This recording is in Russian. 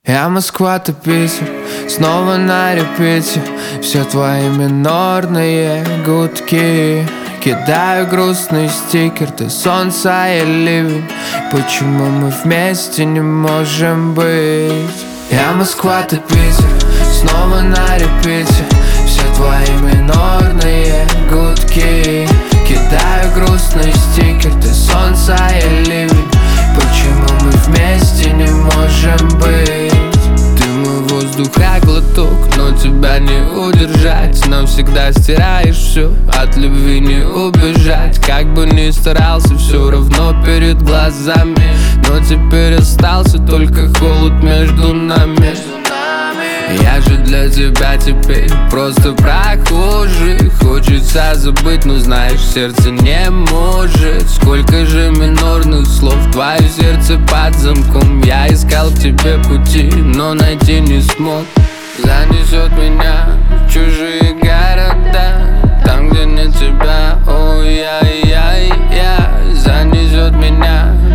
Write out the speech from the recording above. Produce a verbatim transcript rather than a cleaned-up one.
Я Москва, ты Питер, снова на репите. Все твои минорные гудки. Кидаю грустный стикер, ты солнце, я ливень. Почему мы вместе не можем быть? Я Москва, ты Питер, снова на репите. Все твои минорные гудки. Кидаю грустный стикер, ты солнце, я ливень. Почему мы вместе не можем быть? Ты мой воздуха глоток, но тебя не удержать. Навсегда стираешь все, от любви не убежать. Как бы ни старался, все равно перед глазами. Но теперь остался только холод между нами. Я же для тебя теперь просто прохожий. Хочется забыть, но знаешь, сердце не может. Сколько же минорных слов, твое сердце под замком. Я искал к тебе пути, но найти не смог. Занесет меня в чужие города, там, где нет тебя, ой-яй-яй-яй. Занесет меня